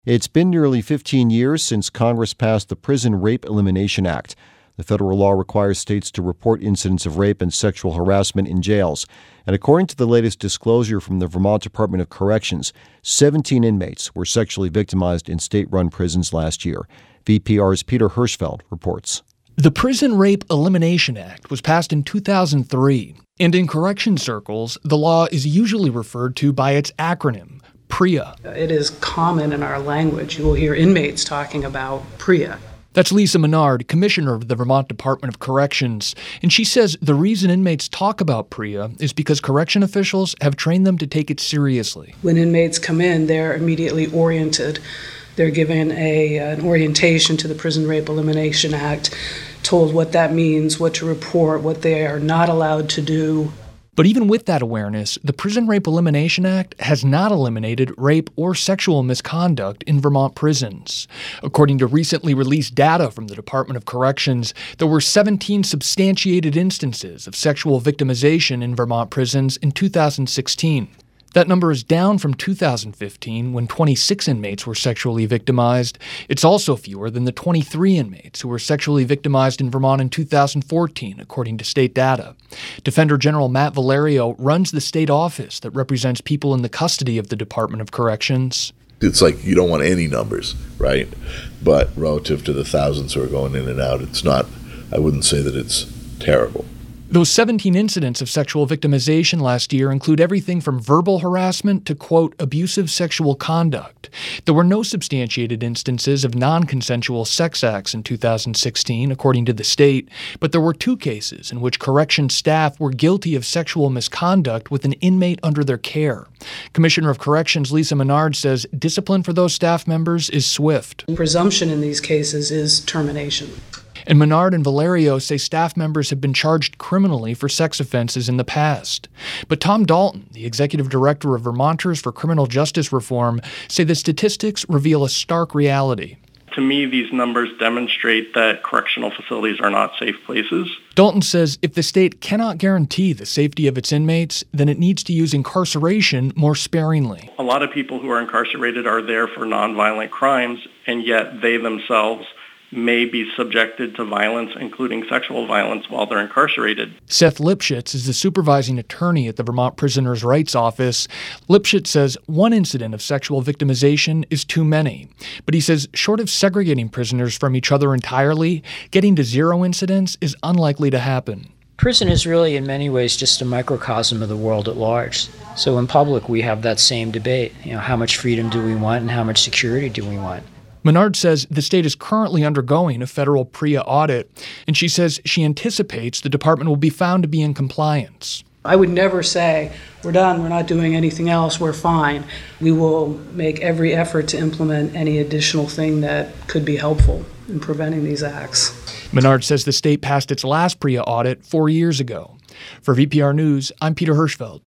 It's been nearly 15 years since Congress passed the Prison Rape Elimination Act. The federal law requires states to report incidents of rape and sexual harassment in jails. And according to the latest disclosure from the Vermont Department of Corrections, 17 inmates were sexually victimized in state-run prisons last year. VPR's Peter Hirschfeld reports. The Prison Rape Elimination Act was passed in 2003, and in correction circles, the law is usually referred to by its acronym, PREA. It is common in our language. You will hear inmates talking about PREA. That's Lisa Menard, commissioner of the Vermont Department of Corrections, and she says the reason inmates talk about PREA is because correction officials have trained them to take it seriously. When inmates come in, they're immediately oriented. They're given an orientation to the Prison Rape Elimination Act, told what that means, what to report, what they are not allowed to do. But even with that awareness, the Prison Rape Elimination Act has not eliminated rape or sexual misconduct in Vermont prisons. According to recently released data from the Department of Corrections, there were 17 substantiated instances of sexual victimization in Vermont prisons in 2016. That number is down from 2015, when 26 inmates were sexually victimized. It's also fewer than the 23 inmates who were sexually victimized in Vermont in 2014, according to state data. Defender General Matt Valerio runs the state office that represents people in the custody of the Department of Corrections. It's like you don't want any numbers, right? But relative to the thousands who are going in and out, it's not, I wouldn't say that it's terrible. Those 17 incidents of sexual victimization last year include everything from verbal harassment to, quote, abusive sexual conduct. There were no substantiated instances of non-consensual sex acts in 2016, according to the state, but there were 2 cases in which corrections staff were guilty of sexual misconduct with an inmate under their care. Commissioner of Corrections Lisa Menard says discipline for those staff members is swift. The presumption in these cases is termination. And Menard and Valerio say staff members have been charged criminally for sex offenses in the past. But Tom Dalton, the executive director of Vermonters for Criminal Justice Reform, say the statistics reveal a stark reality. To me, these numbers demonstrate that correctional facilities are not safe places. Dalton says if the state cannot guarantee the safety of its inmates, then it needs to use incarceration more sparingly. A lot of people who are incarcerated are there for nonviolent crimes, and yet they themselves may be subjected to violence, including sexual violence, while they're incarcerated. Seth Lipschitz is the supervising attorney at the Vermont Prisoners' Rights Office. Lipschitz says one incident of sexual victimization is too many. But he says short of segregating prisoners from each other entirely, getting to 0 incidents is unlikely to happen. Prison is really, in many ways, just a microcosm of the world at large. So in public, we have that same debate. How much freedom do we want and how much security do we want? Menard says the state is currently undergoing a federal PREA audit, and she says she anticipates the department will be found to be in compliance. I would never say, we're done, we're not doing anything else, we're fine. We will make every effort to implement any additional thing that could be helpful in preventing these acts. Menard says the state passed its last PREA audit 4 years ago. For VPR News, I'm Peter Hirschfeld.